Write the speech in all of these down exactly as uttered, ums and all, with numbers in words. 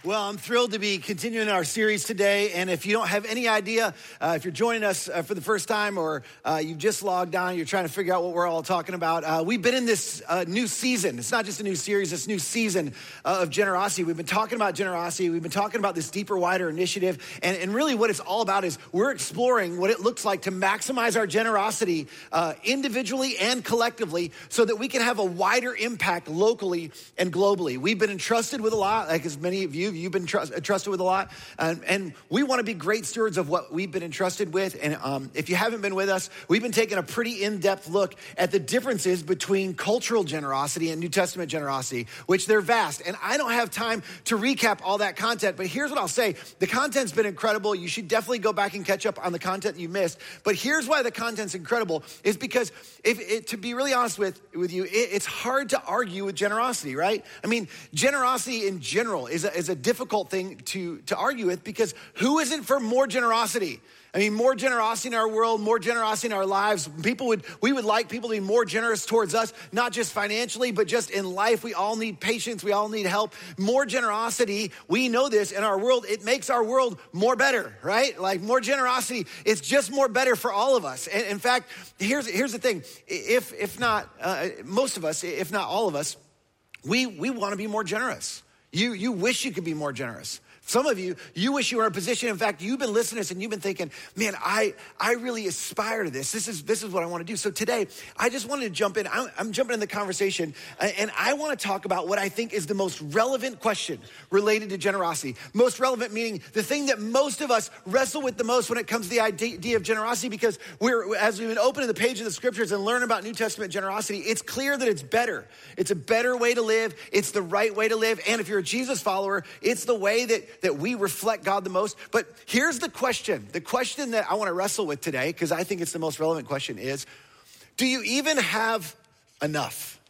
Well, I'm thrilled to be continuing our series today. And if you don't have any idea, uh, if you're joining us uh, for the first time or uh, you've just logged on, you're trying to figure out what we're all talking about, uh, we've been in this uh, new season. It's not just a new series, it's a new season uh, of generosity. We've been talking about generosity. We've been talking about this deeper, wider initiative. And, and really what it's all about is we're exploring what it looks like to maximize our generosity uh, individually and collectively so that we can have a wider impact locally and globally. We've been entrusted with a lot, like as many of you, you've been trust, trusted with a lot. And, and we want to be great stewards of what we've been entrusted with. And um, if you haven't been with us, we've been taking a pretty in-depth look at the differences between cultural generosity and New Testament generosity, which they're vast. And I don't have time to recap all that content, but here's what I'll say. The content's been incredible. You should definitely go back and catch up on the content you missed. But here's why the content's incredible is because if it, to be really honest with, with you, it, it's hard to argue with generosity, right? I mean, generosity in general is a, is a difficult thing to, to argue with because who isn't for more generosity? I mean, more generosity in our world, more generosity in our lives. People would, we would like people to be more generous towards us, not just financially, but just in life. We all need patience. We all need help. More generosity, we know this in our world, it makes our world more better, right? Like more generosity, it's just more better for all of us. And in fact, here's, here's the thing. If, if not, uh, most of us, if not all of us, we, we want to be more generous. You, you wish you could be more generous. Some of you, you wish you were in a position. In fact, you've been listening to this and you've been thinking, man, I, I really aspire to this. This is, this is what I want to do. So today, I just wanted to jump in. I'm, I'm jumping in the conversation and I want to talk about what I think is the most relevant question related to generosity. Most relevant meaning the thing that most of us wrestle with the most when it comes to the idea of generosity, because we're, as we've been opening the page of the scriptures and learn about New Testament generosity, it's clear that it's better. It's a better way to live. It's the right way to live. And if you're a Jesus follower, it's the way that that we reflect God the most. But here's the question. The question that I want to wrestle with today, because I think it's the most relevant question, is, do you even have enough?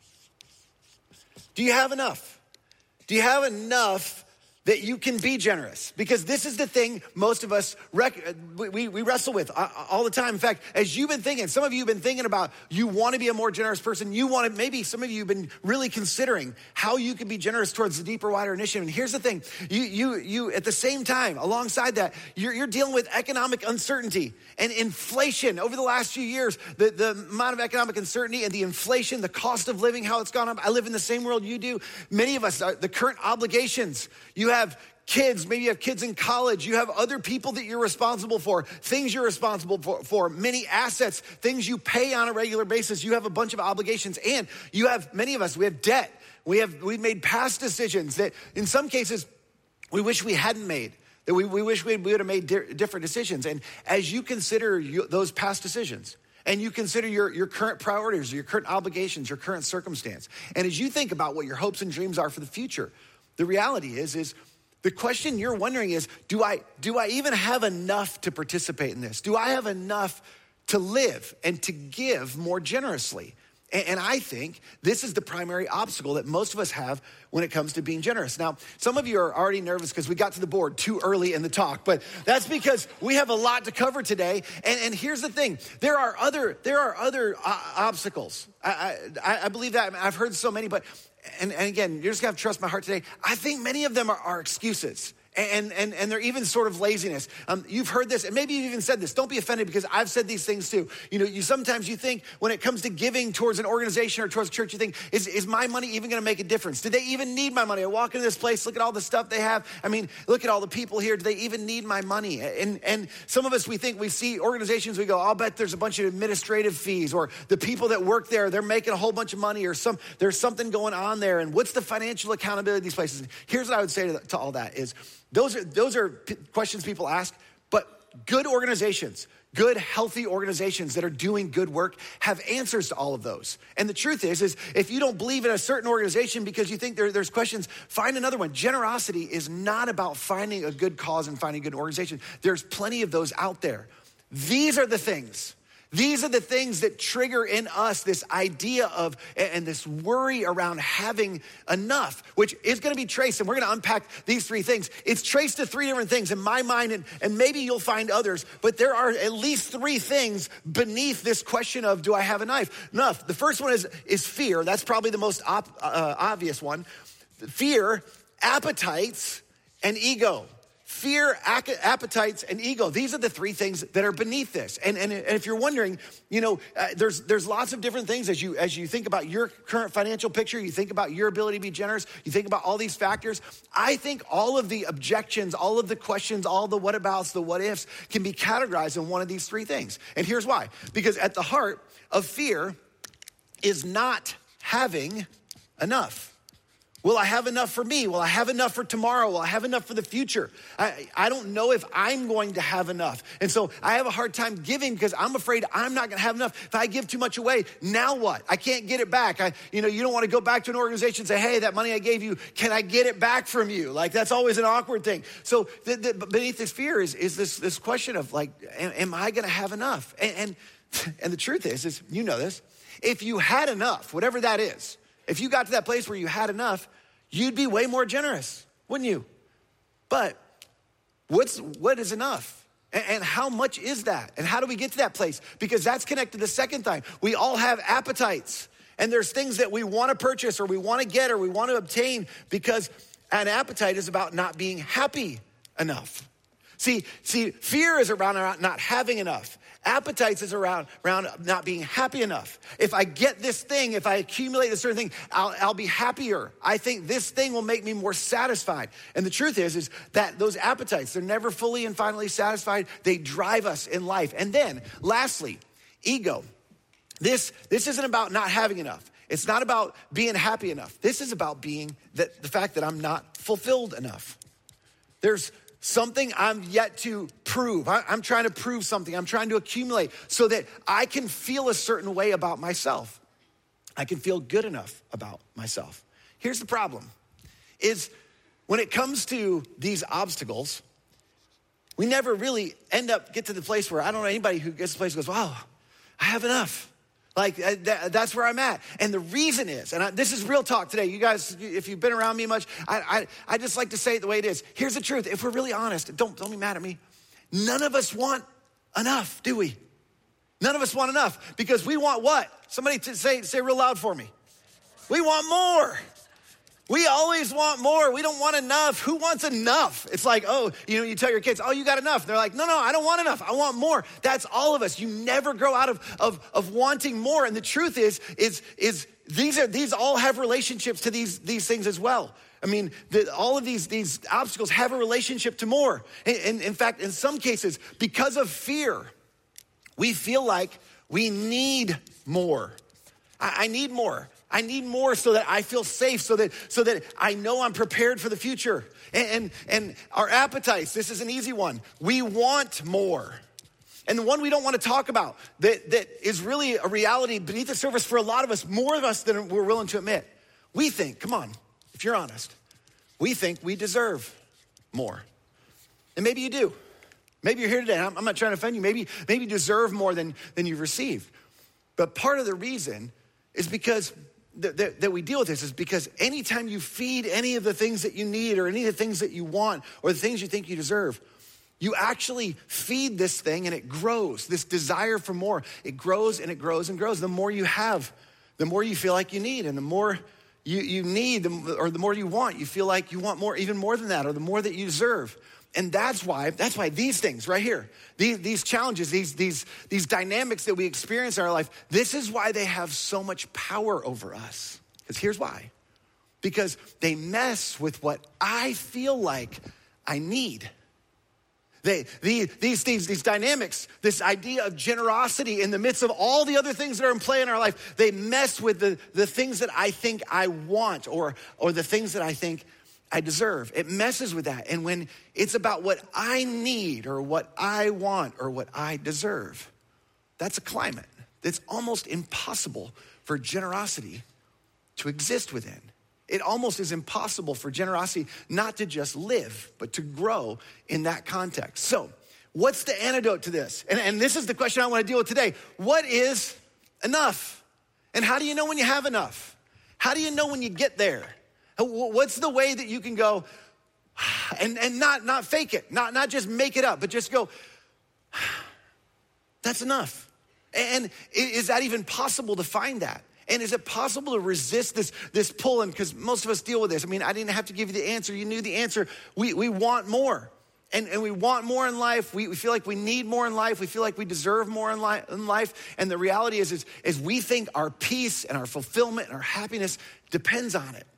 Do you have enough? Do you have enough that you can be generous? Because this is the thing most of us, rec- we, we wrestle with all the time. In fact, as you've been thinking, some of you have been thinking about, you want to be a more generous person. You want to, maybe some of you have been really considering how you can be generous towards the deeper, wider initiative. And here's the thing, you, you, you at the same time, alongside that, you're, you're dealing with economic uncertainty and inflation. Over the last few years, the, the amount of economic uncertainty and the inflation, the cost of living, how it's gone up. I live in the same world you do. Many of us, the current obligations, you have have kids, maybe you have kids in college, you have other people that you're responsible for, things you're responsible for, for, many assets, things you pay on a regular basis. You have a bunch of obligations, and you have, many of us, we have debt. We have, we've made past decisions that in some cases we wish we hadn't made, that we, we wish we would have made di- different decisions. And as you consider you, those past decisions, and you consider your, your current priorities, your current obligations, your current circumstance, and as you think about what your hopes and dreams are for the future, the reality is, is the question you're wondering is, do I, do I even have enough to participate in this? Do I have enough to live and to give more generously? And, and I think this is the primary obstacle that most of us have when it comes to being generous. Now, some of you are already nervous because we got to the board too early in the talk, but that's because we have a lot to cover today. And, and here's the thing, there are other, there are other uh, obstacles. I, I, I believe that. I've heard so many, but And, and again, you're just gonna have to trust my heart today. I think many of them are, are excuses. And, and, and they're even sort of laziness. Um, you've heard this, and maybe you've even said this. Don't be offended because I've said these things too. You know, you sometimes you think when it comes to giving towards an organization or towards a church, you think, is, is my money even gonna make a difference? Do they even need my money? I walk into this place, look at all the stuff they have. I mean, look at all the people here. Do they even need my money? And, and some of us, we think, we see organizations, we go, I'll bet there's a bunch of administrative fees, or the people that work there, they're making a whole bunch of money, or some there's something going on there. And what's the financial accountability of these places? Here's what I would say to, to all that is, Those are those are p- questions people ask, but good organizations, good, healthy organizations that are doing good work have answers to all of those. And the truth is, is if you don't believe in a certain organization because you think there, there's questions, find another one. Generosity is not about finding a good cause and finding a good organization. There's plenty of those out there. These are the things. These are the things that trigger in us this idea of, and this worry around having enough, which is gonna be traced, and we're gonna unpack these three things. It's traced to three different things in my mind, and, and maybe you'll find others, but there are at least three things beneath this question of, do I have enough? Enough. The first one is, is fear. That's probably the most op, uh, obvious one. Fear, appetites, and ego. Fear, appetites, and ego. These are the three things that are beneath this. And, and, and if you're wondering, you know, uh, there's there's lots of different things as you as you think about your current financial picture, you think about your ability to be generous, you think about all these factors. I think all of the objections, all of the questions, all the whatabouts, the what ifs can be categorized in one of these three things. And here's why. Because at the heart of fear is not having enough. Will I have enough for me? Will I have enough for tomorrow? Will I have enough for the future? I, I don't know if I'm going to have enough. And so I have a hard time giving because I'm afraid I'm not gonna have enough. If I give too much away, now what? I can't get it back. I, you know, you don't wanna go back to an organization and say, hey, that money I gave you, can I get it back from you? Like that's always an awkward thing. So the, the, beneath this fear is, is this, this question of like, am, am I gonna have enough? And, and, and the truth is, is, you know this, if you had enough, whatever that is, if you got to that place where you had enough, you'd be way more generous, wouldn't you? But what's what is enough? And, and how much is that? And how do we get to that place? Because that's connected to the second thing. We all have appetites. And there's things that we want to purchase or we want to get or we want to obtain because an appetite is about not being happy enough. See, see, fear is around not having enough. Appetites is around, around not being happy enough. If I get this thing, if I accumulate a certain thing, I'll, I'll be happier. I think this thing will make me more satisfied. And the truth is, is that those appetites, they're never fully and finally satisfied. They drive us in life. And then lastly, ego. This, this isn't about not having enough. It's not about being happy enough. This is about being the, the fact that I'm not fulfilled enough. There's something I'm yet to prove. I, I'm trying to prove something. I'm trying to accumulate so that I can feel a certain way about myself. I can feel good enough about myself. Here's the problem, is when it comes to these obstacles, we never really end up, get to the place where I don't know anybody who gets to the place and goes, wow, I have enough. Like that, that's where I'm at. And the reason is, and I, this is real talk today. You guys, if you've been around me much, I, I, I just like to say it the way it is. Here's the truth. If we're really honest, don't, don't be mad at me. None of us want enough, do we? None of us want enough because we want what? Somebody to say, say real loud for me. We want more. We always want more. We don't want enough. Who wants enough? It's like, oh, you know, you tell your kids, oh, you got enough. They're like, no, no, I don't want enough. I want more. That's all of us. You never grow out of, of, of wanting more. And the truth is, is, is these are, these all have relationships to these, these things as well. I mean, the, all of these, these obstacles have a relationship to more. And, and in fact, in some cases, because of fear, we feel like we need more. I, I need more. I need more so that I feel safe, so that so that I know I'm prepared for the future. And, and, and our appetites, this is an easy one. We want more. And the one we don't want to talk about that, that is really a reality beneath the surface for a lot of us, more of us than we're willing to admit. We think, come on, if you're honest, we think we deserve more. And maybe you do. Maybe you're here today. I'm, I'm not trying to offend you. Maybe, maybe you deserve more than, than you've received. But part of the reason is because That, that, that we deal with this is because anytime you feed any of the things that you need or any of the things that you want or the things you think you deserve, you actually feed this thing and it grows. This desire for more, it grows and it grows and grows. The more you have, the more you feel like you need, and the more you, you need or the more you want, you feel like you want more, even more than that, or the more that you deserve. And that's why, that's why these things right here, these, these challenges, these, these, these dynamics that we experience in our life, this is why they have so much power over us. Because here's why. Because they mess with what I feel like I need. They, the, these things, these dynamics, this idea of generosity in the midst of all the other things that are in play in our life, they mess with the, the things that I think I want or, or the things that I think I deserve. It messes with that. And when it's about what I need or what I want or what I deserve, that's a climate that's almost impossible for generosity to exist within. It almost is impossible for generosity not to just live, but to grow in that context. So what's the antidote to this? And, and this is the question I want to deal with today. What is enough? And how do you know when you have enough? How do you know when you get there? What's the way that you can go and, and not, not fake it, not, not just make it up, but just go, that's enough. And is that even possible to find that? And is it possible to resist this, this pull? And because most of us deal with this. I mean, I didn't have to give you the answer. You knew the answer. We, we want more. And, and we want more in life. We, we feel like we need more in life. We feel like we deserve more in, li- in life. And the reality is, is, is we think our peace and our fulfillment and our happiness depends on it.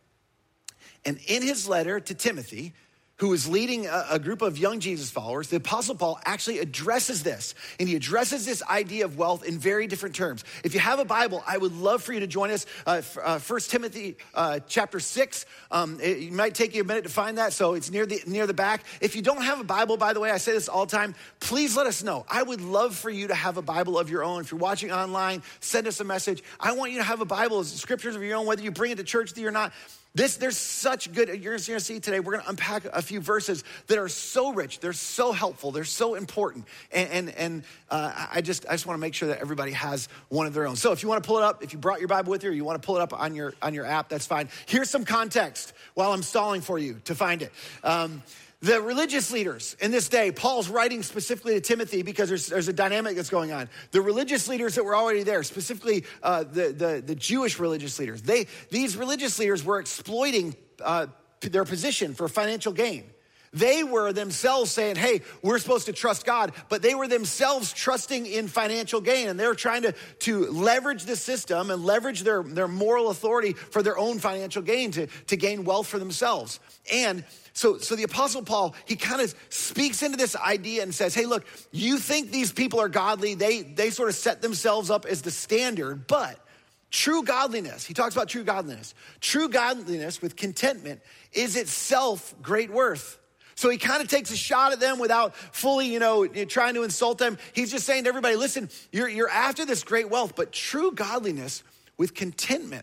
And in his letter to Timothy, who is leading a, a group of young Jesus followers, the Apostle Paul actually addresses this. And he addresses this idea of wealth in very different terms. If you have a Bible, I would love for you to join us. Uh, uh, First Timothy uh, chapter six. Um, it, it might take you a minute to find that, so it's near the near the back. If you don't have a Bible, by the way, I say this all the time, please let us know. I would love for you to have a Bible of your own. If you're watching online, send us a message. I want you to have a Bible, scriptures of your own, whether you bring it to church with you or not. This, there's such good, you're gonna see today, we're gonna unpack a few verses that are so rich, they're so helpful, they're so important. And, and, and uh, I just I just wanna make sure that everybody has one of their own. So if you wanna pull it up, if you brought your Bible with you or you wanna pull it up on your, on your app, that's fine. Here's some context while I'm stalling for you to find it. Um, The religious leaders in this day, Paul's writing specifically to Timothy because there's, there's a dynamic that's going on. The religious leaders that were already there, specifically uh, the, the, the Jewish religious leaders, they these religious leaders were exploiting uh, their position for financial gain. They were themselves saying, hey, we're supposed to trust God, but they were themselves trusting in financial gain, and they were trying to, to leverage the system and leverage their, their moral authority for their own financial gain, to, to gain wealth for themselves. And so, so the Apostle Paul, he kind of speaks into this idea and says, hey, look, you think these people are godly. They, they sort of set themselves up as the standard, but true godliness, he talks about true godliness. True godliness with contentment is itself great worth. So he kind of takes a shot at them without fully, you know, trying to insult them. He's just saying to everybody, listen, you're, you're after this great wealth, but true godliness with contentment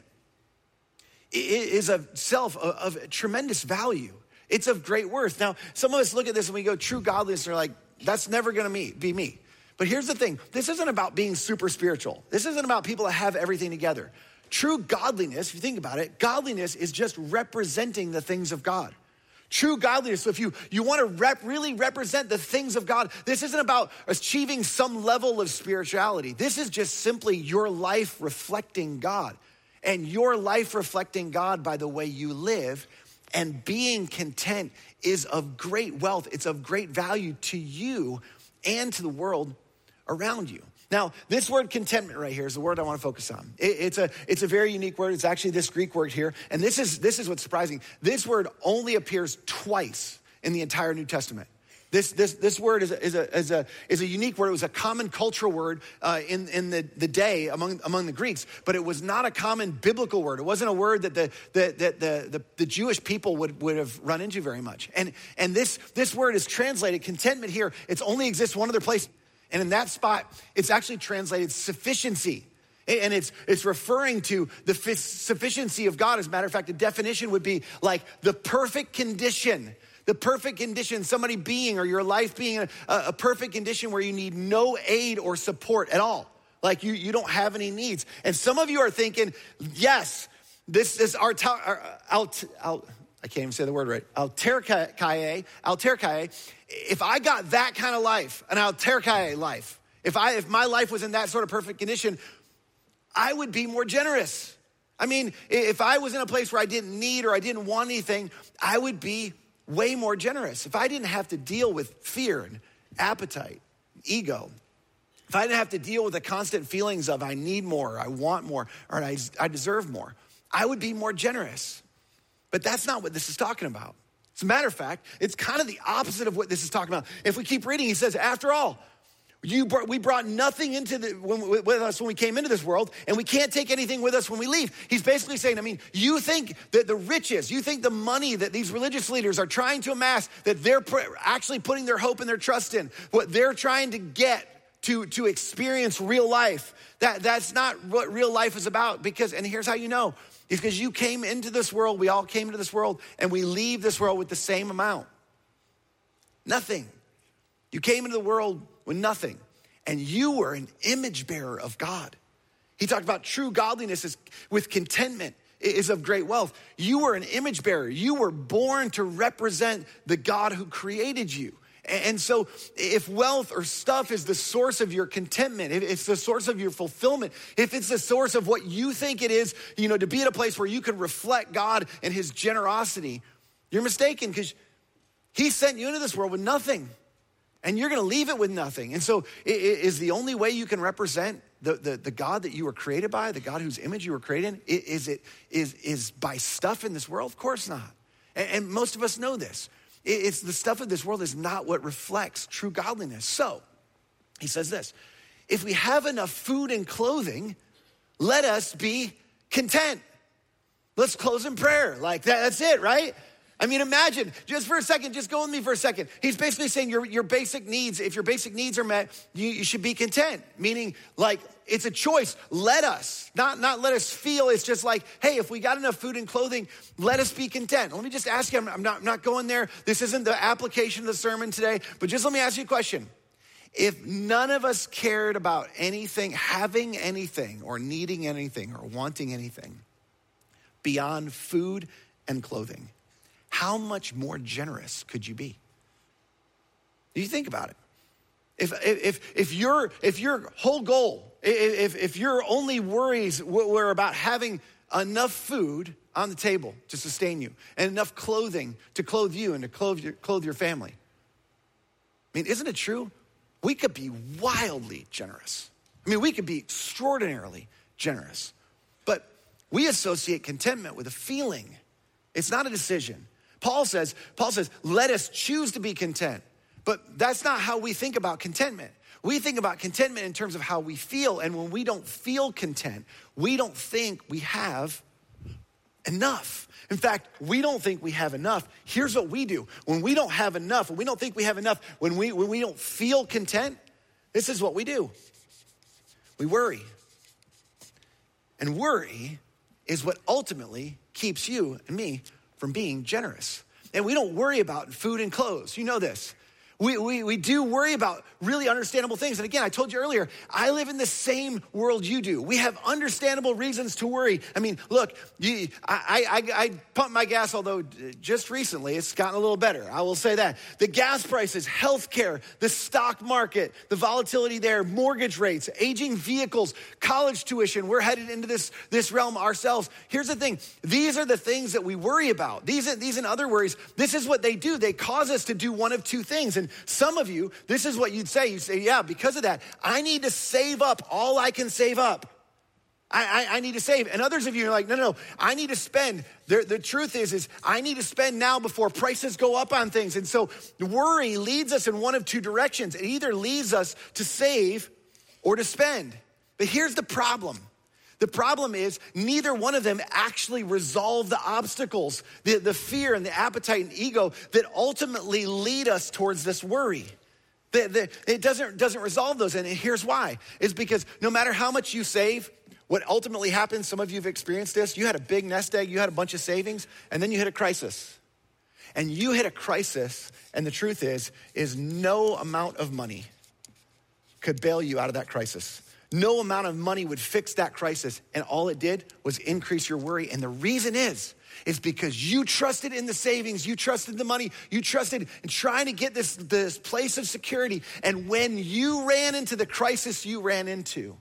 is of self, of, of tremendous value. It's of great worth. Now, some of us look at this and we go, true godliness, and we're like, that's never gonna be me. But here's the thing, this isn't about being super spiritual. This isn't about people that have everything together. True godliness, if you think about it, godliness is just representing the things of God. True godliness. So if you, you want to rep, really represent the things of God, this isn't about achieving some level of spirituality. This is just simply your life reflecting God, and your life reflecting God by the way you live, and being content is of great wealth. It's of great value to you and to the world around you. Now, this word contentment right here is the word I want to focus on. It, it's a it's a very unique word. It's actually this Greek word here. And this is this is what's surprising. This word only appears twice in the entire New Testament. This this this word is a, is a, is a, is a unique word. It was a common cultural word uh, in, in the, the day among, among the Greeks, but it was not a common biblical word. It wasn't a word that the, the, the, the, the, the Jewish people would, would have run into very much. And, and this, this word is translated, contentment here, it only exists one other place. And in that spot, it's actually translated sufficiency. And it's it's referring to the sufficiency of God. As a matter of fact, the definition would be like the perfect condition. The perfect condition, somebody being or your life being a, a perfect condition where you need no aid or support at all. Like you, you don't have any needs. And some of you are thinking, yes, this is our, our, our, our I can't even say the word right. Alterkaie, alterkaie. If I got that kind of life, an alterkaie life, if I if my life was in that sort of perfect condition, I would be more generous. I mean, if I was in a place where I didn't need or I didn't want anything, I would be way more generous. If I didn't have to deal with fear and appetite, ego, if I didn't have to deal with the constant feelings of I need more, I want more, or I, I deserve more, I would be more generous. But that's not what this is talking about. As a matter of fact, it's kind of the opposite of what this is talking about. If we keep reading, he says, after all, you brought, we brought nothing into the, when, with us when we came into this world, and we can't take anything with us when we leave. He's basically saying, I mean, you think that the riches, you think the money that these religious leaders are trying to amass, that they're pr- actually putting their hope and their trust in, what they're trying to get to, to experience real life, that, that's not what real life is about. Because, and here's how you know, is because you came into this world, we all came into this world, and we leave this world with the same amount. Nothing. You came into the world with nothing, and you were an image bearer of God. He talked about true godliness is with contentment is of great wealth. You were an image bearer. You were born to represent the God who created you. And so if wealth or stuff is the source of your contentment, if it's the source of your fulfillment, if it's the source of what you think it is, you know, to be at a place where you can reflect God and his generosity, you're mistaken, because he sent you into this world with nothing. And you're gonna leave it with nothing. And so is the only way you can represent the, the, the God that you were created by, the God whose image you were created in, is it is, is by stuff in this world? Of course not. And, and most of us know this. It's the stuff of this world is not what reflects true godliness. So he says this, if we have enough food and clothing, let us be content. Let's close in prayer. Like that, that's it, right? I mean, imagine, just for a second, just go with me for a second. He's basically saying your, your basic needs, if your basic needs are met, you, you should be content. Meaning, like, it's a choice. Let us, not, not let us feel. It's just like, hey, if we got enough food and clothing, let us be content. Let me just ask you, I'm, I'm, not, I'm not going there. This isn't the application of the sermon today, but just let me ask you a question. If none of us cared about anything, having anything, or needing anything, or wanting anything beyond food and clothing, how much more generous could you be? You think about it. If if if your if your whole goal, if if your only worries were about having enough food on the table to sustain you and enough clothing to clothe you and to clothe your clothe your family, I mean, isn't it true? We could be wildly generous. I mean, we could be extraordinarily generous. But we associate contentment with a feeling. It's not a decision. Paul says, Paul says, let us choose to be content. But that's not how we think about contentment. We think about contentment in terms of how we feel. And when we don't feel content, we don't think we have enough. In fact, we don't think we have enough. Here's what we do. When we don't have enough, when we don't think we have enough, when we, when we don't feel content, this is what we do. We worry. And worry is what ultimately keeps you and me from being generous. And we don't worry about food and clothes. You know this. We, we, we do worry about really understandable things. And again, I told you earlier, I live in the same world you do. We have understandable reasons to worry. I mean, look, you, I, I, I pump my gas, although just recently it's gotten a little better. I will say that. The gas prices, healthcare, the stock market, the volatility there, mortgage rates, aging vehicles, college tuition. We're headed into this, this realm ourselves. Here's the thing. These are the things that we worry about. These, these and other worries, this is what they do. They cause us to do one of two things. And some of you, this is what you'd say. You'd say, yeah, because of that, I need to save up all I can save up. I, I, I need to save. And others of you are like, no, no, no, I need to spend. The, the truth is, is I need to spend now before prices go up on things. And so worry leads us in one of two directions. It either leads us to save or to spend. But here's the problem. The problem is neither one of them actually resolve the obstacles, the, the fear and the appetite and ego that ultimately lead us towards this worry. The, the, it doesn't, doesn't resolve those. And here's why. It's because no matter how much you save, what ultimately happens, some of you have experienced this, you had a big nest egg, you had a bunch of savings, and then you hit a crisis. And you hit a crisis, and the truth is, is no amount of money could bail you out of that crisis. No amount of money would fix that crisis. And all it did was increase your worry. And the reason is, is because you trusted in the savings, you trusted the money, you trusted in trying to get this, this place of security. And when you ran into the crisis you ran into,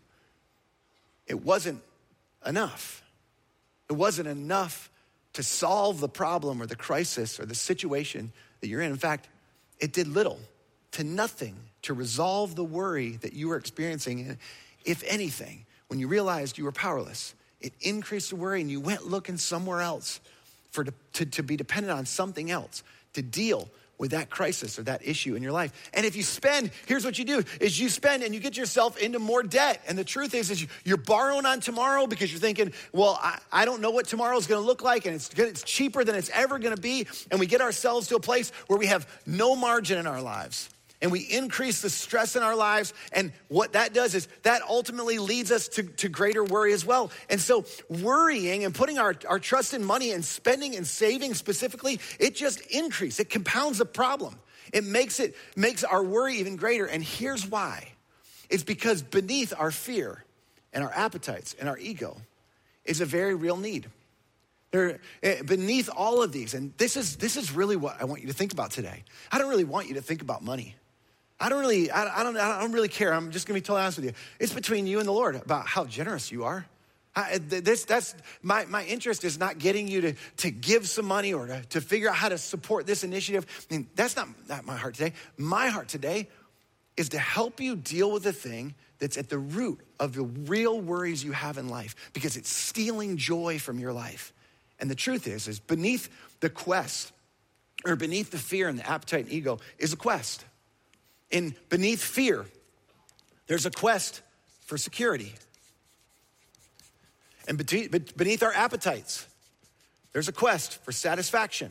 it wasn't enough. It wasn't enough to solve the problem or the crisis or the situation that you're in. In fact, it did little to nothing to resolve the worry that you were experiencing. If anything, when you realized you were powerless, it increased the worry and you went looking somewhere else for to, to, to be dependent on something else to deal with that crisis or that issue in your life. And if you spend, here's what you do, is you spend and you get yourself into more debt. And the truth is, is you're borrowing on tomorrow because you're thinking, well, I, I don't know what tomorrow's gonna look like, and it's, it's cheaper than it's ever gonna be. And we get ourselves to a place where we have no margin in our lives. And we increase the stress in our lives. And what that does is that ultimately leads us to, to greater worry as well. And so worrying and putting our, our trust in money and spending and saving specifically, it just increases. It compounds the problem. It makes it makes our worry even greater. And here's why. It's because beneath our fear and our appetites and our ego is a very real need. There, beneath all of these, and this is this is really what I want you to think about today. I don't really want you to think about money. I don't really, I, I don't, I don't really care. I'm just gonna be totally honest with you. It's between you and the Lord about how generous you are. I, this, that's my, my interest is not getting you to, to give some money or to, to figure out how to support this initiative. I mean, that's not, not my heart today. My heart today is to help you deal with the thing that's at the root of the real worries you have in life, because it's stealing joy from your life. And the truth is, is beneath the quest, or beneath the fear and the appetite and ego is a quest. And beneath fear, there's a quest for security. And beneath our appetites, there's a quest for satisfaction.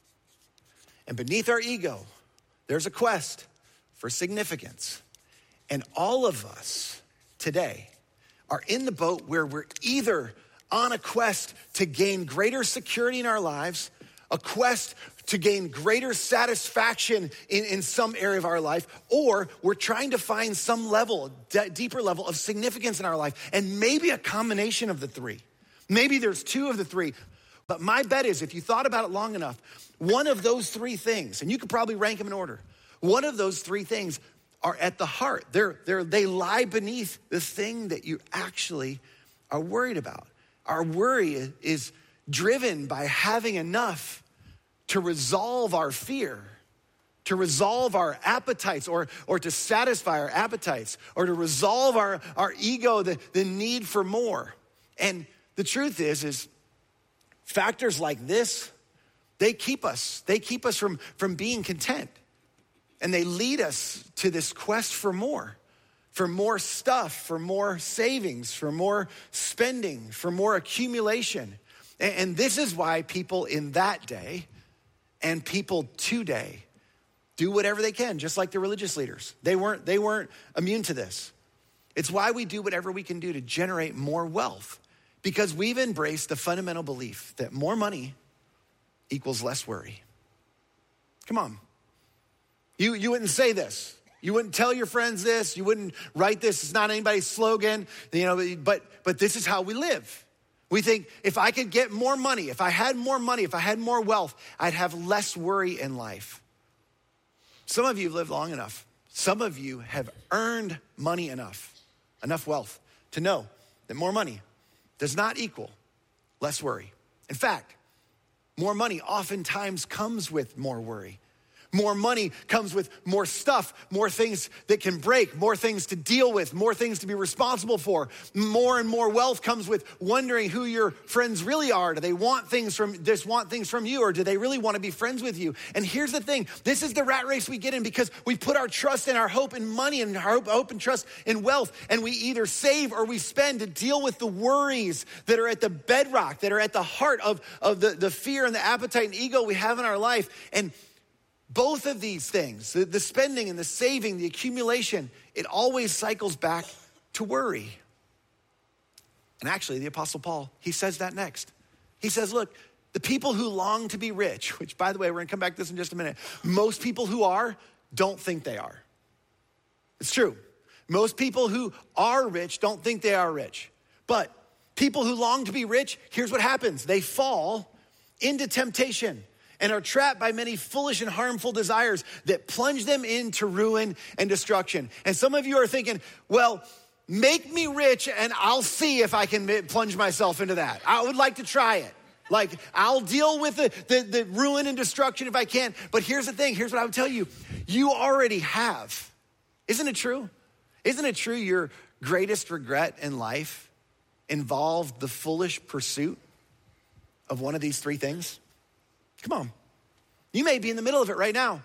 And beneath our ego, there's a quest for significance. And all of us today are in the boat where we're either on a quest to gain greater security in our lives, a quest to gain greater satisfaction in, in some area of our life, or we're trying to find some level, d- deeper level of significance in our life, and maybe a combination of the three. Maybe there's two of the three. But my bet is, if you thought about it long enough, one of those three things, and you could probably rank them in order, one of those three things are at the heart. They're, they're, they lie beneath the thing that you actually are worried about. Our worry is driven by having enough to resolve our fear, to resolve our appetites, or, or to satisfy our appetites, or to resolve our, our ego, the, the need for more. And the truth is, is factors like this, they keep us, they keep us from, from being content. And they lead us to this quest for more, for more stuff, for more savings, for more spending, for more accumulation. And, and this is why people in that day and people today do whatever they can, just like the religious leaders. They weren't, they weren't immune to this. It's why we do whatever we can do to generate more wealth, because we've embraced the fundamental belief that more money equals less worry. Come on. You, you wouldn't say this. You wouldn't tell your friends this. You wouldn't write this. It's not anybody's slogan, you know, but, but this is how we live. We think if I could get more money, if I had more money, if I had more wealth, I'd have less worry in life. Some of you have lived long enough. Some of you have earned money enough, enough wealth to know that more money does not equal less worry. In fact, more money oftentimes comes with more worry. More money comes with more stuff, more things that can break, more things to deal with, more things to be responsible for. More and more wealth comes with wondering who your friends really are. Do they want things from just want things from you, or do they really want to be friends with you? And here's the thing, this is the rat race we get in because we put our trust and our hope in money and our hope, hope and trust in wealth, and we either save or we spend to deal with the worries that are at the bedrock, that are at the heart of, of the, the fear and the appetite and ego we have in our life. And both of these things, the, the spending and the saving, the accumulation, it always cycles back to worry. And actually, the Apostle Paul, he says that next. He says, look, the people who long to be rich, which by the way, we're gonna come back to this in just a minute. Most people who are don't think they are. It's true. Most people who are rich don't think they are rich. But people who long to be rich, here's what happens. They fall into temptation and are trapped by many foolish and harmful desires that plunge them into ruin and destruction. And some of you are thinking, well, make me rich and I'll see if I can plunge myself into that. I would like to try it. Like, I'll deal with the, the, the ruin and destruction if I can. But here's the thing, here's what I would tell you. You already have. Isn't it true? Isn't it true your greatest regret in life involved the foolish pursuit of one of these three things? Come on. You may be in the middle of it right now.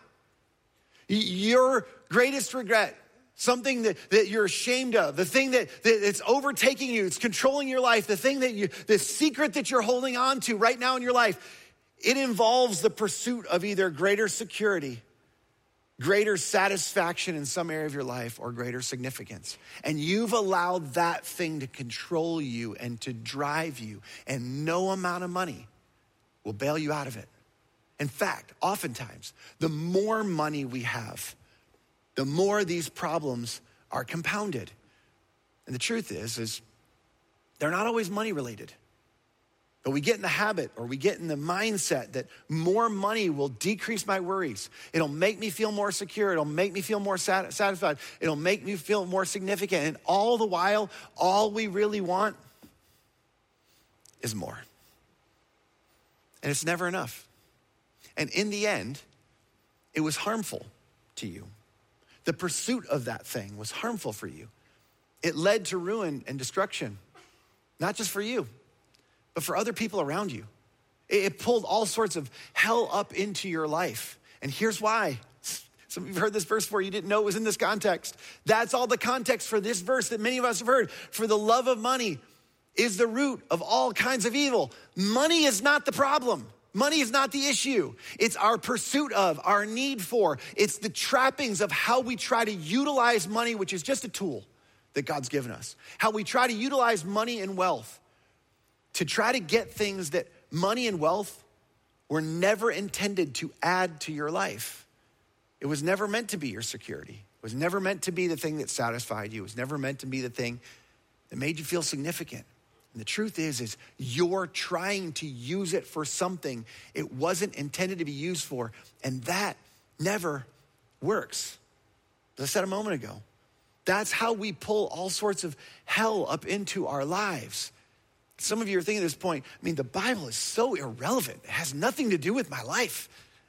Your greatest regret, something that, that you're ashamed of, the thing that, that it's overtaking you, it's controlling your life, the thing that you, the secret that you're holding on to right now in your life, it involves the pursuit of either greater security, greater satisfaction in some area of your life, or greater significance. And you've allowed that thing to control you and to drive you, and no amount of money will bail you out of it. In fact, oftentimes, the more money we have, the more these problems are compounded. And the truth is, is they're not always money related. But we get in the habit or we get in the mindset that more money will decrease my worries. It'll make me feel more secure. It'll make me feel more sat- satisfied. It'll make me feel more significant. And all the while, all we really want is more. And it's never enough. And in the end, it was harmful to you. The pursuit of that thing was harmful for you. It led to ruin and destruction, not just for you, but for other people around you. It pulled all sorts of hell up into your life. And here's why. Some of you have heard this verse before. You didn't know it was in this context. That's all the context for this verse that many of us have heard. For the love of money is the root of all kinds of evil. Money is not the problem. Money is not the issue. It's our pursuit of, our need for. It's the trappings of how we try to utilize money, which is just a tool that God's given us. How we try to utilize money and wealth to try to get things that money and wealth were never intended to add to your life. It was never meant to be your security. It was never meant to be the thing that satisfied you. It was never meant to be the thing that made you feel significant. And the truth is, is you're trying to use it for something it wasn't intended to be used for, and that never works. As I said a moment ago, that's how we pull all sorts of hell up into our lives. Some of you are thinking at this point, I mean, the Bible is so irrelevant. It has nothing to do with my life.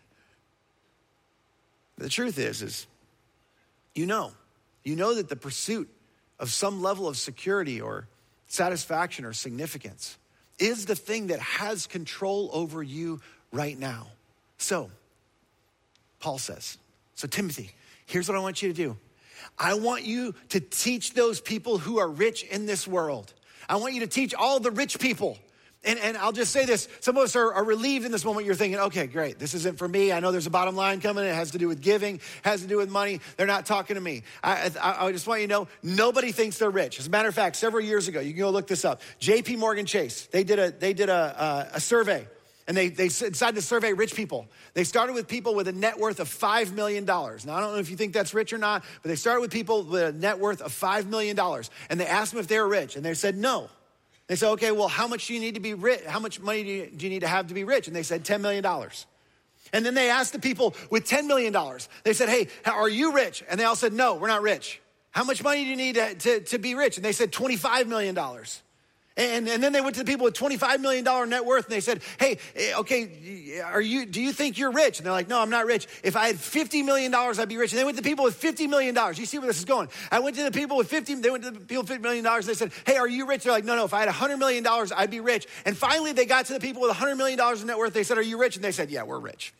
But the truth is, is you know, you know that the pursuit of some level of security or satisfaction or significance is the thing that has control over you right now. So, Paul says, so Timothy, here's what I want you to do. I want you to teach those people who are rich in this world. I want you to teach all the rich people. And, and I'll just say this. Some of us are, are relieved in this moment. You're thinking, okay, great. This isn't for me. I know there's a bottom line coming. It has to do with giving, has to do with money. They're not talking to me. I, I, I just want you to know, nobody thinks they're rich. As a matter of fact, several years ago, you can go look this up. J P Morgan Chase, they did a, they did a, a, a survey. And they, they decided to survey rich people. They started with people with a net worth of five million dollars. Now, I don't know if you think that's rich or not, but they started with people with a net worth of five million dollars. And they asked them if they were rich. And they said, no. They said, okay, well, how much do you need to be rich? How much money do you, do you need to have to be rich? And they said ten million dollars. And then they asked the people with ten million dollars. They said, hey, are you rich? And they all said, no, we're not rich. How much money do you need to, to, to be rich? And they said twenty-five million dollars. And, and then they went to the people with twenty-five million dollars net worth and they said, hey, okay, are you, do you think you're rich? And they're like, no, I'm not rich. If I had fifty million dollars, I'd be rich. And they went to the people with fifty million dollars. You see where this is going? I went to the people with fifty, they went to the people with fifty million dollars and they said, hey, are you rich? They're like, no, no, if I had one hundred million dollars, I'd be rich. And finally they got to the people with one hundred million dollars in net worth. They said, are you rich? And they said, yeah, we're rich.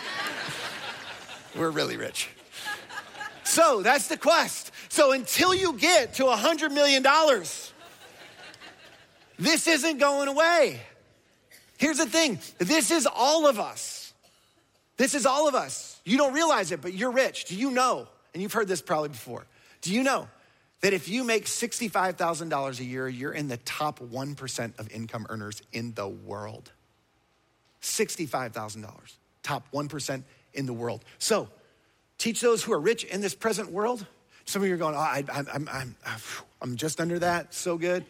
We're really rich. So that's the quest. So until you get to one hundred million dollars, this isn't going away. Here's the thing. This is all of us. This is all of us. You don't realize it, but you're rich. Do you know, and you've heard this probably before, do you know that if you make sixty-five thousand dollars a year, you're in the top one percent of income earners in the world? sixty-five thousand dollars, top one percent in the world. So teach those who are rich in this present world. Some of you are going, oh, I, I, I'm, I'm, I'm just under that, so good.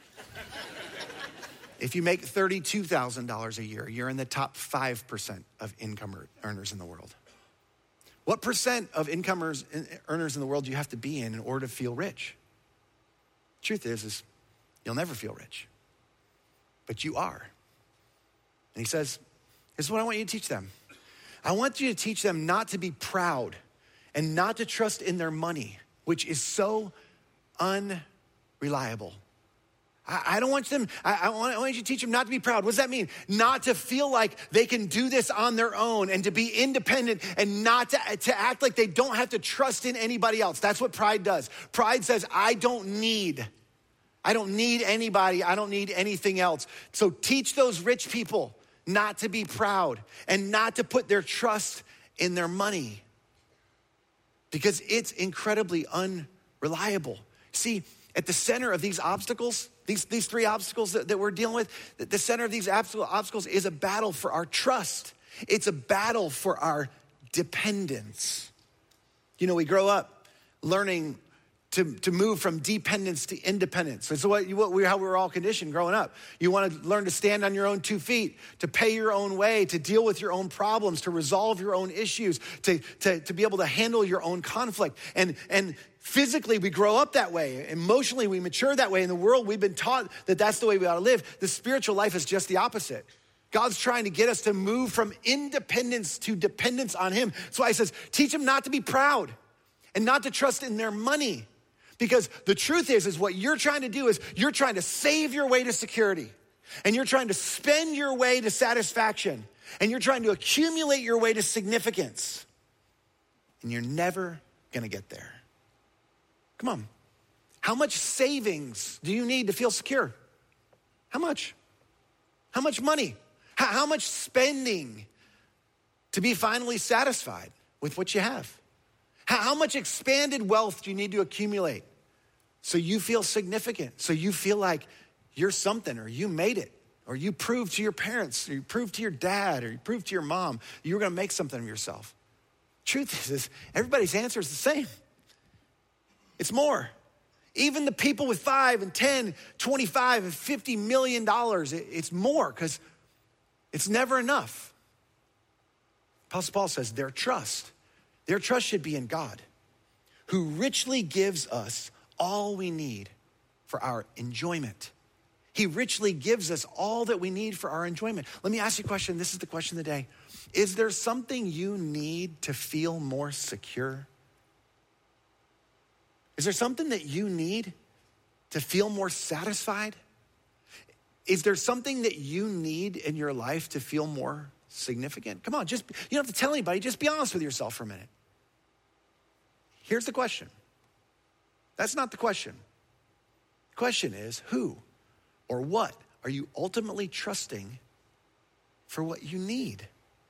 If you make thirty-two thousand dollars a year, you're in the top five percent of income earners in the world. What percent of income earners in the world do you have to be in in order to feel rich? Truth is, is you'll never feel rich, but you are. And he says, this is what I want you to teach them. I want you to teach them not to be proud and not to trust in their money, which is so unreliable. I don't want them, I want you to teach them not to be proud. What does that mean? Not to feel like they can do this on their own and to be independent and not to, to act like they don't have to trust in anybody else. That's what pride does. Pride says, I don't need, I don't need anybody. I don't need anything else. So teach those rich people not to be proud and not to put their trust in their money because it's incredibly unreliable. See, at the center of these obstacles, These, these three obstacles that, that we're dealing with, the center of these obstacles is a battle for our trust. It's a battle for our dependence. You know, we grow up learning to, to move from dependence to independence. It's what, what we, how we were all conditioned growing up. You want to learn to stand on your own two feet, to pay your own way, to deal with your own problems, to resolve your own issues, to, to, to be able to handle your own conflict. And, and physically, we grow up that way. Emotionally, we mature that way. In the world, we've been taught that that's the way we ought to live. The spiritual life is just the opposite. God's trying to get us to move from independence to dependence on him. That's why he says, teach them not to be proud and not to trust in their money. Because the truth is, is what you're trying to do is you're trying to save your way to security. And you're trying to spend your way to satisfaction. And you're trying to accumulate your way to significance. And you're never gonna get there. Come on. How much savings do you need to feel secure? How much? How much money? How, how much spending to be finally satisfied with what you have? How, how much expanded wealth do you need to accumulate so you feel significant, so you feel like you're something, or you made it, or you proved to your parents, or you proved to your dad, or you proved to your mom you were gonna make something of yourself? Truth is, everybody's answer is the same. It's more. Even the people with five and ten, twenty-five and fifty million dollars, it's more because it's never enough. Apostle Paul says their trust, their trust should be in God, who richly gives us all we need for our enjoyment. He richly gives us all that we need for our enjoyment. Let me ask you a question. This is the question of the day. Is there something you need to feel more secure? Is there something that you need to feel more satisfied? Is there something that you need in your life to feel more significant? Come on, just, you don't have to tell anybody, just be honest with yourself for a minute. Here's the question. That's not the question. The question is, who or what are you ultimately trusting for what you need?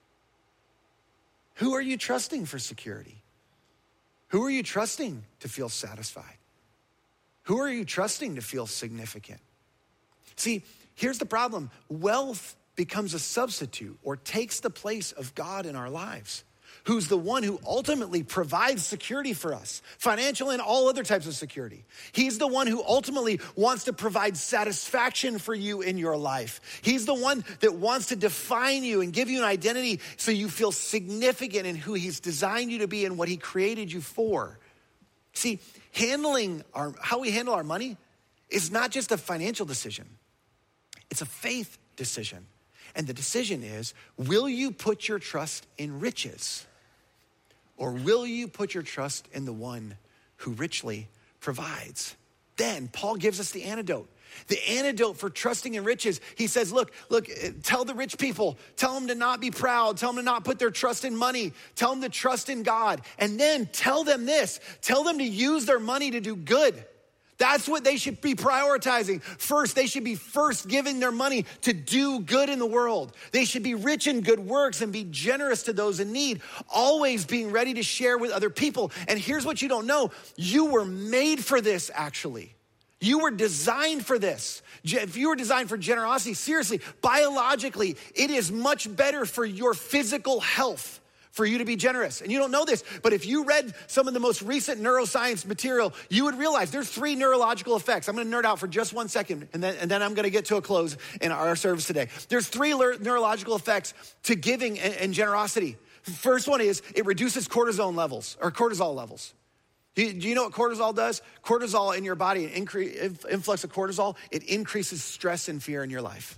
Who are you trusting for security? Who are you trusting to feel satisfied? Who are you trusting to feel significant? See, here's the problem. Wealth becomes a substitute or takes the place of God in our lives, who's the one who ultimately provides security for us, financial and all other types of security. He's the one who ultimately wants to provide satisfaction for you in your life. He's the one that wants to define you and give you an identity so you feel significant in who he's designed you to be and what he created you for. See, handling our, how we handle our money is not just a financial decision. It's a faith decision. And the decision is, will you put your trust in riches? Or will you put your trust in the one who richly provides? Then Paul gives us the antidote. The antidote for trusting in riches. He says, look, look, tell the rich people, tell them to not be proud. Tell them to not put their trust in money. Tell them to trust in God. And then tell them this, tell them to use their money to do good. That's what they should be prioritizing. First, they should be first giving their money to do good in the world. They should be rich in good works and be generous to those in need, always being ready to share with other people. And here's what you don't know. You were made for this, actually. You were designed for this. If you were designed for generosity, seriously, biologically, it is much better for your physical health for you to be generous. And you don't know this, but if you read some of the most recent neuroscience material, you would realize there's three neurological effects. I'm gonna nerd out for just one second, and then, and then I'm gonna get to a close in our service today. There's three le- neurological effects to giving and, and generosity. First one is it reduces cortisone levels, or cortisol levels. Do you, do you know what cortisol does? Cortisol in your body, an incre- influx of cortisol, it increases stress and fear in your life.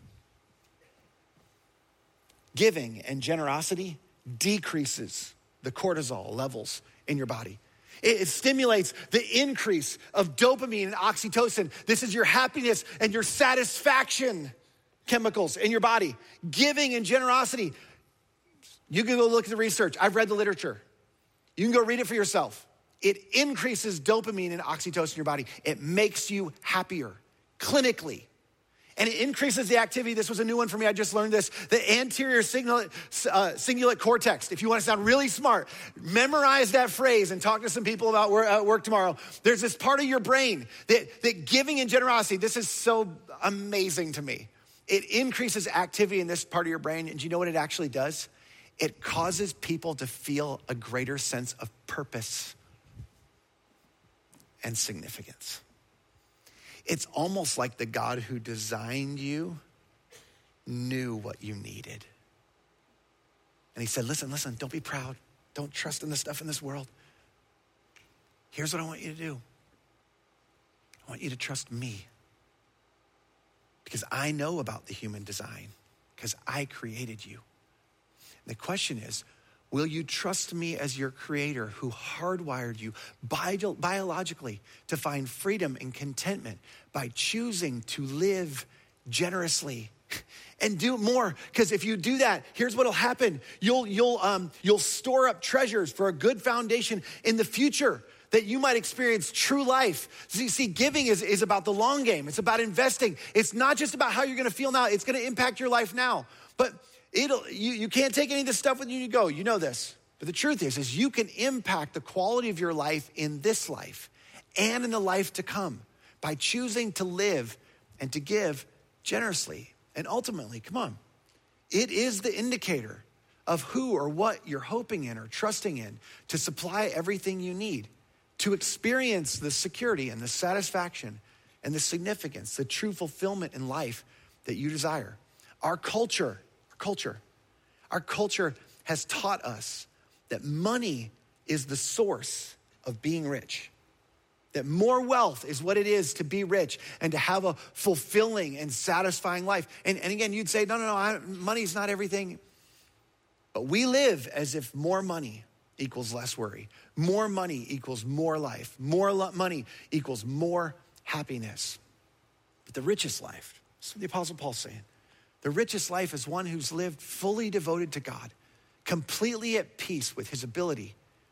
Giving and generosity decreases the cortisol levels in your body. It, it stimulates the increase of dopamine and oxytocin. This is your happiness and your satisfaction chemicals in your body. Giving and generosity. You can go look at the research. I've read the literature. You can go read it for yourself. It increases dopamine and oxytocin in your body. It makes you happier clinically. And it increases the activity. This was a new one for me. I just learned this. The anterior cingulate, uh, cingulate cortex. If you want to sound really smart, memorize that phrase and talk to some people about work, uh, work tomorrow. There's this part of your brain that, that giving and generosity, this is so amazing to me. It increases activity in this part of your brain. And do you know what it actually does? It causes people to feel a greater sense of purpose. and significance. It's almost like the God who designed you knew what you needed. And he said, listen, listen, don't be proud. Don't trust in the stuff in this world. Here's what I want you to do. I want you to trust me. Because I know about the human design, because I created you. And the question is, will you trust me as your creator who hardwired you bio- biologically to find freedom and contentment by choosing to live generously and do more? Because if you do that, here's what'll happen. You'll, you'll, um, you'll store up treasures for a good foundation in the future, that you might experience true life. See, see, giving is, is about the long game. It's about investing. It's not just about how you're gonna feel now. It's gonna impact your life now. But it'll you, you can't take any of this stuff with you to go. You know this. But the truth is, is you can impact the quality of your life in this life and in the life to come by choosing to live and to give generously. And ultimately, come on, it is the indicator of who or what you're hoping in or trusting in to supply everything you need to experience the security and the satisfaction and the significance, the true fulfillment in life that you desire. Our culture, our culture, our culture has taught us that money is the source of being rich. That more wealth is what it is to be rich and to have a fulfilling and satisfying life. And, and again, you'd say, no, no, no, I, money's not everything. But we live as if more money equals less worry. More money equals more life. More lo- money equals more happiness. But the richest life, that's what the Apostle Paul's saying. The richest life is one who's lived fully devoted to God, completely at peace with his ability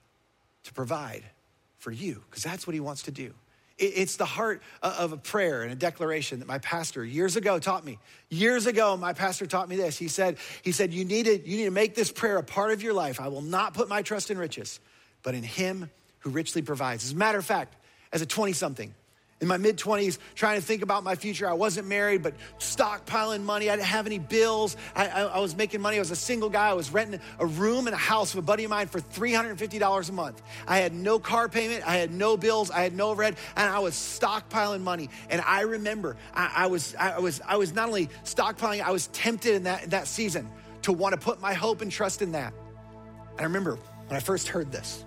to provide for you, because that's what he wants to do. It's the heart of a prayer and a declaration that my pastor years ago taught me. Years ago, my pastor taught me this. He said, he said, you need to, you need to make this prayer a part of your life. I will not put my trust in riches, but in him who richly provides. As a matter of fact, as a twenty-something, in my mid-twenties, trying to think about my future. I wasn't married, but stockpiling money. I didn't have any bills. I, I, I was making money. I was a single guy. I was renting a room in a house with a buddy of mine for three hundred fifty dollars a month. I had no car payment. I had no bills. I had no overhead, and I was stockpiling money. And I remember I, I was I was I was not only stockpiling, I was tempted in that in that season to want to put my hope and trust in that. And I remember when I first heard this,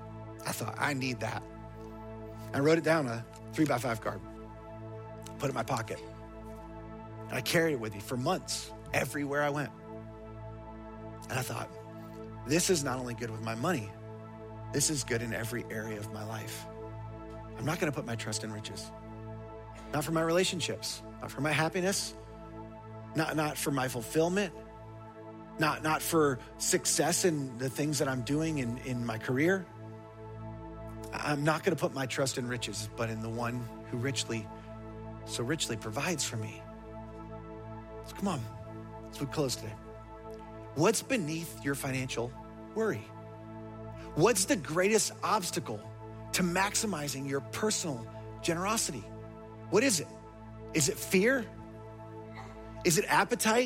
I thought, I need that. I wrote it down, a three by five card, put it in my pocket. And I carried it with me for months, everywhere I went. And I thought, this is not only good with my money, this is good in every area of my life. I'm not gonna put my trust in riches. Not for my relationships, not for my happiness, not, not for my fulfillment, not, not for success in the things that I'm doing in, in my career. I'm not gonna put my trust in riches, but in the one who richly, so richly provides for me. So come on, let's close today. What's beneath your financial worry? What's the greatest obstacle to maximizing your personal generosity? What is it? Is it fear? Is it appetite?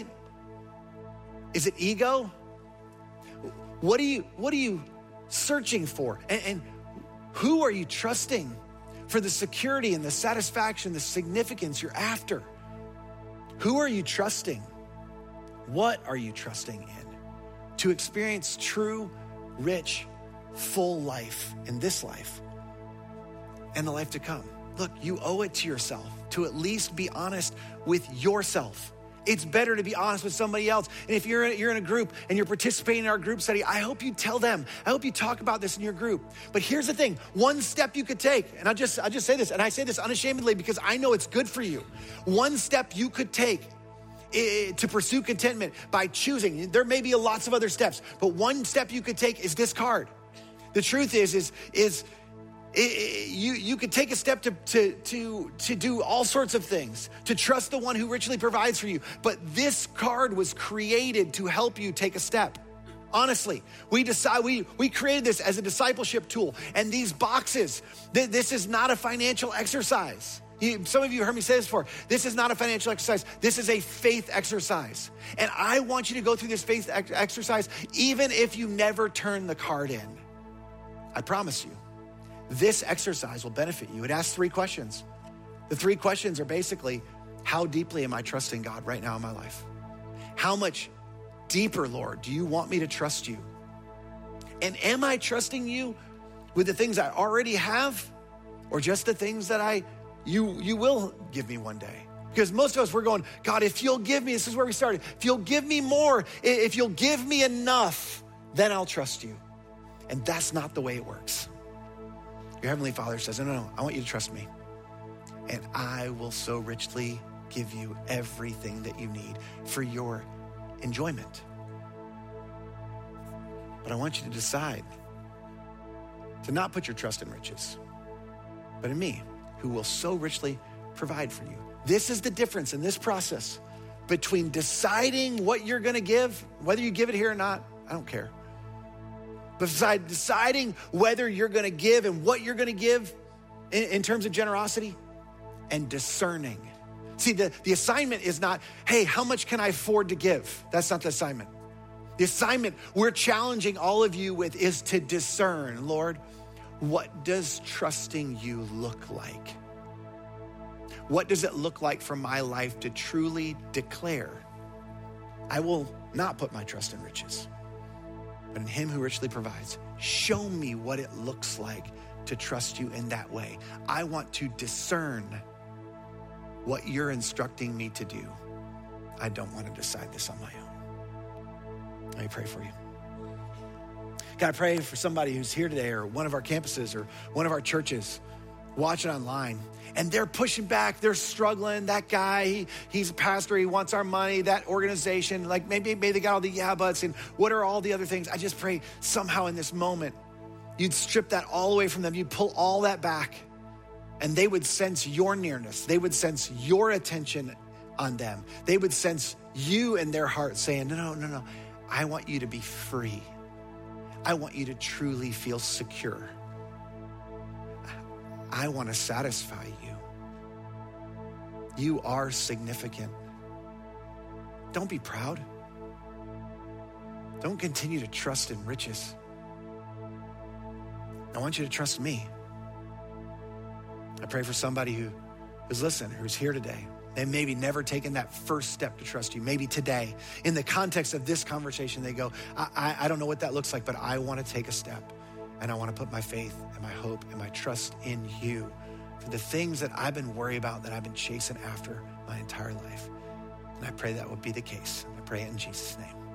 Is it ego? What are you, what are you searching for? And, and who are you trusting for the security and the satisfaction, the significance you're after? Who are you trusting? What are you trusting in to experience true, rich, full life in this life and the life to come? Look, you owe it to yourself to at least be honest with yourself. It's better to be honest with somebody else. And if you're in, you're in a group and you're participating in our group study, I hope you tell them. I hope you talk about this in your group. But here's the thing, one step you could take, and I'll just, I'll just say this, and I say this unashamedly because I know it's good for you. One step you could take to pursue contentment by choosing. There may be lots of other steps, but one step you could take is this card. The truth is, is, is it, it, you, you could take a step to, to, to, to do all sorts of things, to trust the one who richly provides for you. But this card was created to help you take a step. Honestly, we decide we, we created this as a discipleship tool. And these boxes, th- this is not a financial exercise. You, some of you heard me say this before. This is not a financial exercise. This is a faith exercise. And I want you to go through this faith ex- exercise even if you never turn the card in. I promise you, this exercise will benefit you. It asks three questions. The three questions are basically, how deeply am I trusting God right now in my life? How much deeper, Lord, do you want me to trust you? And am I trusting you with the things I already have, or just the things that I you you will give me one day? Because most of us, we're going, God, if you'll give me, this is where we started. If you'll give me more, if you'll give me enough, then I'll trust you. And that's not the way it works. Your Heavenly Father says, no, no, no, I want you to trust me. And I will so richly give you everything that you need for your enjoyment. But I want you to decide to not put your trust in riches, but in me, who will so richly provide for you. This is the difference in this process between deciding what you're gonna give, whether you give it here or not, I don't care. But beside deciding whether you're gonna give and what you're gonna give in, in terms of generosity, and discerning. See, the, the assignment is not, hey, how much can I afford to give? That's not the assignment. The assignment we're challenging all of you with is to discern, Lord, what does trusting you look like? What does it look like for my life to truly declare, I will not put my trust in riches, but in him who richly provides. Show me what it looks like to trust you in that way. I want to discern what you're instructing me to do. I don't want to decide this on my own. Let me pray for you. God, I pray for somebody who's here today, or one of our campuses, or one of our churches, watching online, and they're pushing back, they're struggling. That guy, he, he's a pastor, he wants our money. That organization, like maybe, maybe they got all the yeah buts, and what are all the other things? I just pray somehow in this moment, you'd strip that all away from them. You'd pull all that back, and they would sense your nearness. They would sense your attention on them. They would sense you in their heart saying, no, no, no, no. I want you to be free. I want you to truly feel secure. I want to satisfy you. You are significant. Don't be proud. Don't continue to trust in riches. I want you to trust me. I pray for somebody who is listening, who's here today. They maybe never taken that first step to trust you. Maybe today, in the context of this conversation, they go, I, I, I don't know what that looks like, but I want to take a step. And I want to put my faith and my hope and my trust in you for the things that I've been worried about, that I've been chasing after my entire life. And I pray that would be the case. I pray it in Jesus' name.